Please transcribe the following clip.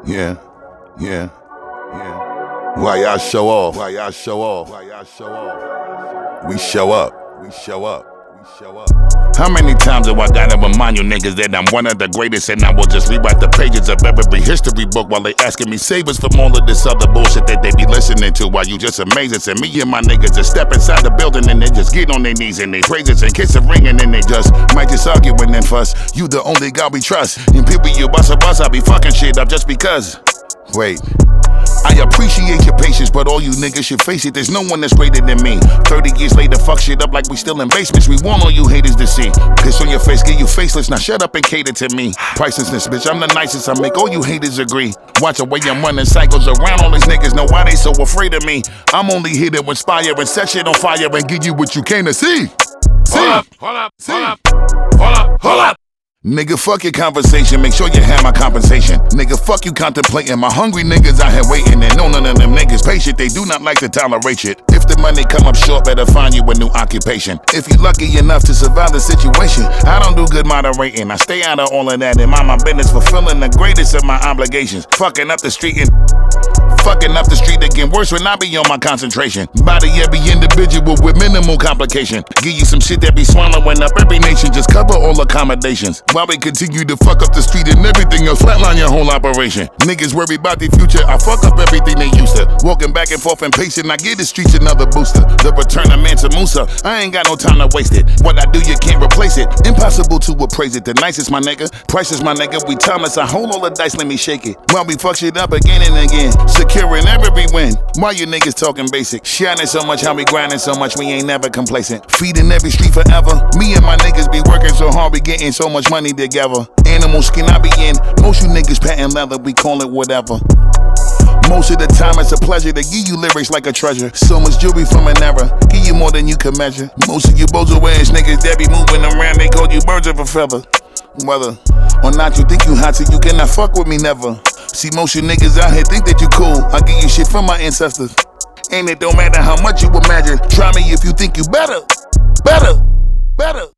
Yeah, yeah, yeah. Why y'all show off? Why y'all show off? Why y'all show off? We show up. We show up. We show up. How many times do I gotta remind you niggas that I'm one of the greatest, and I will just rewrite the pages of every history book while they asking me save us from all of this other bullshit that they be listening to, while you just amazing. And me and my niggas just step inside the building and they just get on their knees and they praise us and kiss a ring, and then they just might just argue and then fuss. You the only God we trust, and people you bust a bus, I be fucking shit up just because. Wait, I appreciate your patience, but all you niggas should face it, there's no one that's greater than me. 30 years later, fuck shit up like we still in basements. We want all you haters to see. Piss on your face, get you faceless, now shut up and cater to me. Pricelessness, bitch, I'm the nicest, I make all you haters agree. Watch the way I'm running cycles around all these niggas, know why they so afraid of me. I'm only here to inspire and set shit on fire and give you what you came to see. Hold up, hold up, hold up, hold up, hold up. Nigga, fuck your conversation, make sure you have my compensation. Nigga, fuck you contemplating, my hungry niggas out here waiting. And none of them niggas patient, they do not like to tolerate shit. If the money come up short, better find you a new occupation. If you lucky enough to survive the situation, I don't do good moderating, I stay out of all of that and mind my business, fulfilling the greatest of my obligations. Fucking up the street and fucking up the street again, worse when I be on my concentration. Body every individual with minimal complication. Give you some shit that be swallowing up every nation, just cover all accommodations. While we continue to fuck up the street and everything else, flatline your whole operation. Niggas worry about the future, I fuck up everything they used to. Walking back and forth and pacing, I give the streets another booster. The return of Mansa Musa, I ain't got no time to waste it. What I do, you can't replace it. Impossible to appraise it. The nicest, my nigga, priceless, my nigga. We timeless, I hold all the dice, let me shake it. While we fuck shit up again and again, securing every win. Why you niggas talking basic? Shining so much, how we grinding so much, we ain't never complacent. Feeding every street forever. Me and my niggas be working so hard, we getting so much money together. Animal skin I be in, most you niggas patent leather, we call it whatever. Most of the time it's a pleasure to give you lyrics like a treasure. So much jewelry from an era, give you more than you can measure. Most of you bozo ass niggas that be moving around, they call you birds of a feather. Whether or not you think you hot, so you cannot fuck with me never. See, most you niggas out here think that you cool, I give you shit from my ancestors. And it don't matter how much you imagine, try me if you think you better, better, better.